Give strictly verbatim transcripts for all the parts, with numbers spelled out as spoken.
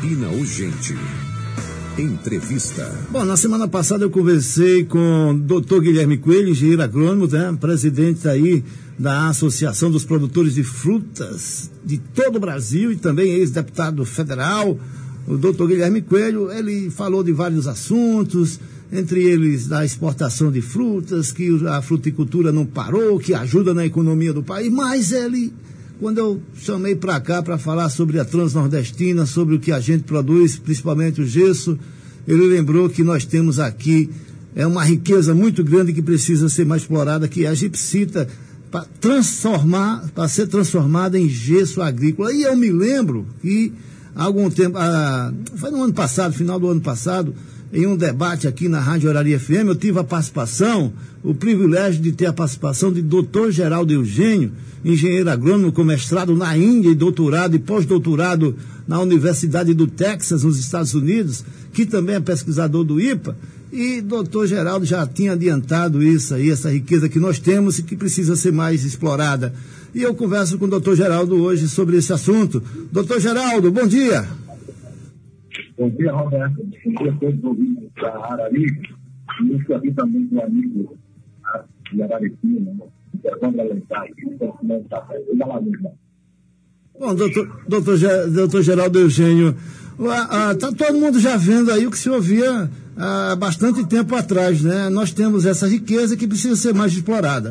Rotina Urgente. Entrevista. Bom, na semana passada eu conversei com o doutor Guilherme Coelho, engenheiro agrônomo, né, presidente aí da Associação dos Produtores de Frutas de todo o Brasil e também ex-deputado federal. O doutor Guilherme Coelho, ele falou de vários assuntos, entre eles da exportação de frutas, que a fruticultura não parou, que ajuda na economia do país, mas ele, quando eu chamei para cá para falar sobre a Transnordestina, sobre o que a gente produz, principalmente o gesso, ele lembrou que nós temos aqui é uma riqueza muito grande que precisa ser mais explorada, que é a gipsita, para transformar, para ser transformada em gesso agrícola. E eu me lembro que há algum tempo, ah, foi no ano passado, final do ano passado, em um debate aqui na Rádio Horário F M, eu tive a participação, o privilégio de ter a participação de doutor Geraldo Eugênio, engenheiro agrônomo com mestrado na Índia e doutorado e pós-doutorado na Universidade do Texas, nos Estados Unidos, que também é pesquisador do I P A, e doutor Geraldo já tinha adiantado isso aí, essa riqueza que nós temos e que precisa ser mais explorada. E eu converso com o doutor Geraldo hoje sobre esse assunto. doutor Geraldo, bom dia. Bom dia, Roberto. Bom dia a todos os ouvintes da Arari. E eu estou aqui também com o amigo de Arariquina, que é o André Lencar, que está lá mesmo. Bom, doutor, doutor, doutor Geraldo Eugênio, está todo mundo já vendo aí o que se ouvia há bastante tempo atrás, né? Nós temos essa riqueza que precisa ser mais explorada.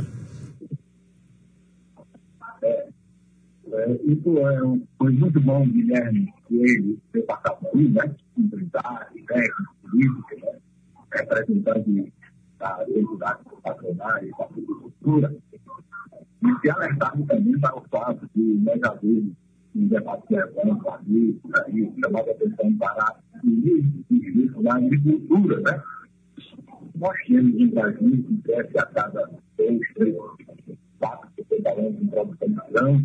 É, é, isso é um, foi muito bom, Guilherme Coelho, ter passado por isso, né? Empresário, técnico, político, né? Representante da entidade patronal e da agricultura. E se alertado também para o fato de nós já vimos um debate levando ali, aí, chamando a atenção para o nível de risco da agricultura, né? Nós temos no Brasil que cresce a cada dois, três, quatro, falando em produção de grãos,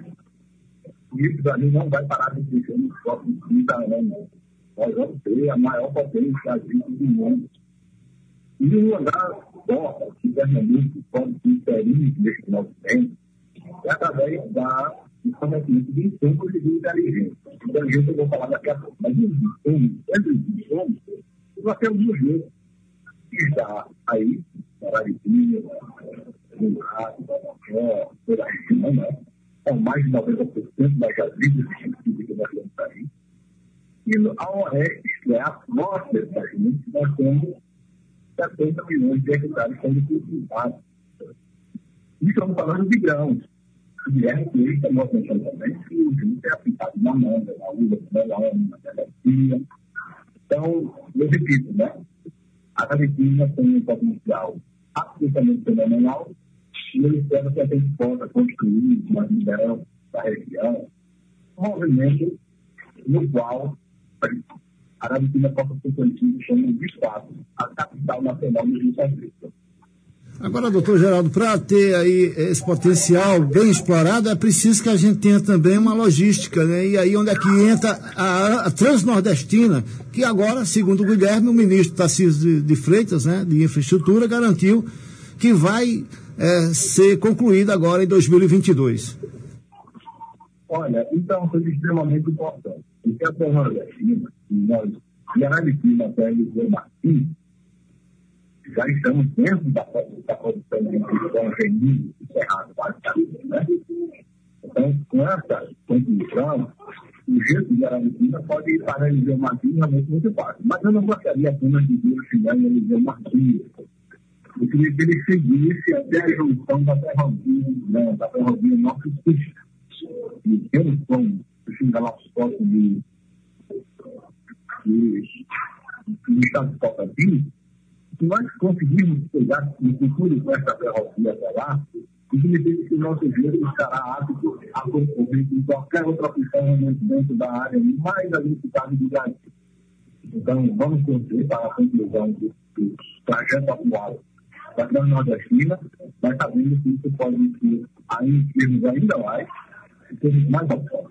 e isso daí não vai parar de crescer nos próximos trinta anos. Nós vamos ter a maior potência agrícola do mundo. E um andar só que Pernambuco pode se inserir nesse movimento é através da fornecimento de insumos e de inteligência. Então, eu vou falar daqui a pouco, mas os insumos, entre os insumos, nós temos o jeito que está aí, na Arariquina, no Rato, toda a região, né? São mais de noventa por cento das agrícolas que nós temos aí. E a Oeste, que é a nossa da gente, nós temos setenta milhões de hectares sendo cultivados. E estamos falando de grãos. O Guilherme Coelho chamou a atenção também que o justo é aplicado na manga, na uva, na melão, na melancia. Então, eu repito, né? A Arariquina tem um potencial absolutamente fenomenal e eu espero que a gente possa construir uma região da região, um movimento no qual a Arariquina possa ser conhecida como, de fato, a capital nacional do justo agrícola. Agora, doutor Geraldo, para ter aí esse potencial bem explorado, é preciso que a gente tenha também uma logística, né? E aí onde é que entra a, a Transnordestina, que agora, segundo o Guilherme, o ministro Tarcísio de, de Freitas, né, de Infraestrutura, garantiu que vai é, ser concluída agora em dois mil e vinte e dois. Olha, então foi extremamente importante. Porque a Transnordestina, nós, e a Arariquina até o Martins, já estamos dentro da, da produção de nutrição renil e cerrado, basicamente, né? Então, com essa conclusão, o jeito de Arariquina pode ir para Eliseu Martins realmente muito fácil. Mas eu não gostaria apenas de ver o final em Eliseu Martins. Eu queria que ele seguisse até a junção da ferrovia, né, da ferrovia Norte Sul. E temos como, assim, da nossa foto de do estado de Tocantins. Se nós conseguirmos pegar no futuro com essa ferrovia até lá, significa que o nosso jeito estará apto a concorrer com qualquer outra opção dentro da área mais agricultada do Brasil. Então, vamos torcer para a conclusão do, do trajeto atual da Transnordestina, mas sabendo que isso pode ser, aí, em termos ainda mais, em termos mais opções.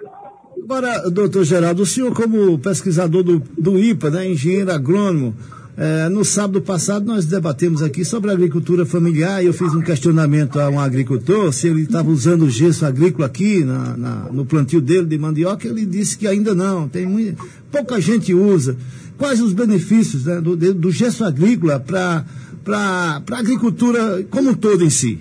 Agora, doutor Geraldo, o senhor como pesquisador do, do I P A, né, engenheiro agrônomo, É, no sábado passado nós debatemos aqui sobre a agricultura familiar e eu fiz um questionamento a um agricultor se ele estava usando gesso agrícola aqui na, na, no plantio dele de mandioca. Ele disse que ainda não, tem muito, pouca gente usa. Quais os benefícios, né, do, do gesso agrícola para para a agricultura como um todo em si?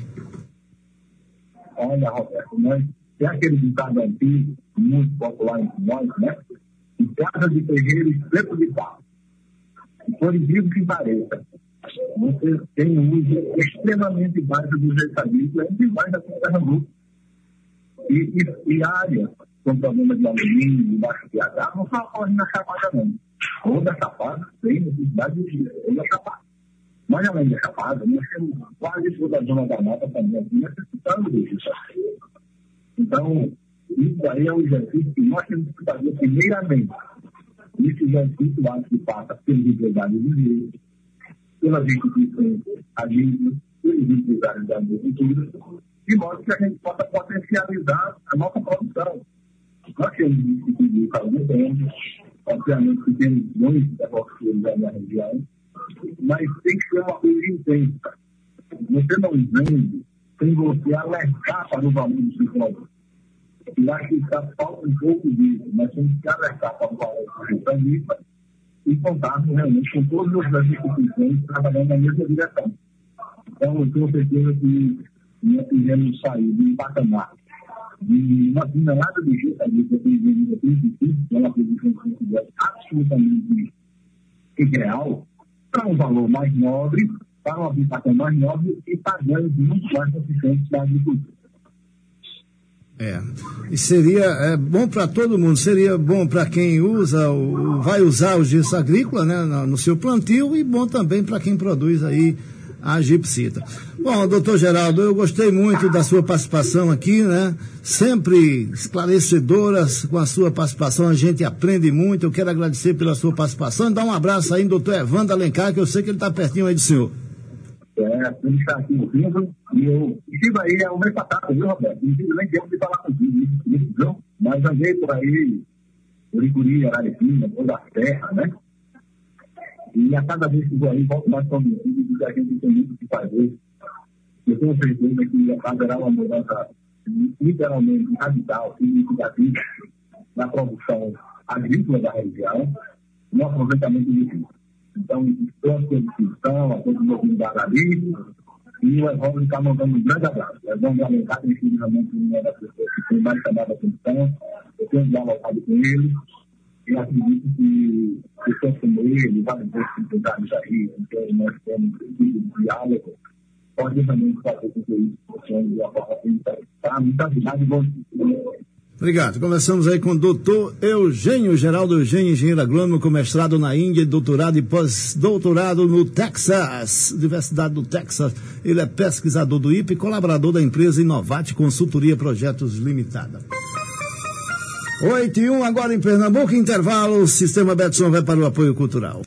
Olha, Roberto, nós tem aquele ditado antigo, muito popular entre nós, né? Em casa de terreiro, espeto de pau. Por incrível que pareça, você tem um uso extremamente baixo do gesso agrícola, é demais da Pernambuco. E, e, e áreas com problema de alumínio, de baixo de pH, não só ocorre na Chapada, não. Toda a Chapada tem necessidade de toda a Chapada. Mas além da Chapada, nós temos quase toda a zona da mata também aqui necessitando do gesso agrícola. Então, isso aí é um exercício que nós temos que fazer primeiramente. Esse exercício acho que passa pelos empresários de direito, pelas instituições agrícolas, pelos empresários da agricultura, de modo que a gente possa potencializar a nossa produção. Nós temos instituído há algum tempo, obviamente que temos muitos negócios na região, mas tem que ser uma coisa intensa. Você não vende sem você alertar para o valor do seu produto. Eu acho que está falta um pouco disso, mas temos que alertar para o valor do seu agrícola e contarmos realmente com todas as instituições trabalhando na mesma direção. Então, eu tenho certeza que nós iremos sair de um patamar de uma tonelada de gesso agrícola que vem a trinta e cinco, que é uma posição que considera absolutamente ideal, para um valor mais nobre, para uma aplicação mais nobre e pagando muito mais eficiente da agricultura. É, e seria é, bom para todo mundo, seria bom para quem usa, o, vai usar o gesso agrícola, né, no, no seu plantio, e bom também para quem produz aí a gipsita. Bom, doutor Geraldo, eu gostei muito da sua participação aqui, né, sempre esclarecedoras com a sua participação, a gente aprende muito. Eu quero agradecer pela sua participação e dar um abraço aí no doutor Evandro Alencar, que eu sei que ele está pertinho aí do senhor. É, ele está aqui ouvindo, e eu estive aí há um mês passado, viu, Roberto? Não tive nem tempo de falar contigo, isso, não? Mas andei por aí, Uricuri, Araripina, toda a terra, né? E a cada vez que vou aí, volto mais convencido de que a gente tem muito o que fazer. Eu tenho certeza que haverá uma mudança literalmente radical, significativa, na produção agrícola da região, no aproveitamento do risco. Então, estou à sua discussão, a todos os ouvintes da Agrícola, e o Evandro está mandando um grande abraço. O Evandro Alencar tem sido realmente uma das pessoas que tem mais chamado a atenção. Eu tenho dialogado com ele, e acredito que pessoas como ele, vários outros empresários aí, com quem nós temos um diálogo, podem realmente fazer com que isso funcione de uma forma que está muito ajudado e bom. Obrigado. Conversamos aí com o doutor Eugênio, Geraldo Eugênio, engenheiro agrônomo, com mestrado na Índia, doutorado e pós-doutorado no Texas, Universidade do Texas. Ele é pesquisador do I P E, colaborador da empresa Inovate Consultoria Projetos Limitada. oito e um agora em Pernambuco, intervalo, o Sistema Betson vai para o apoio cultural.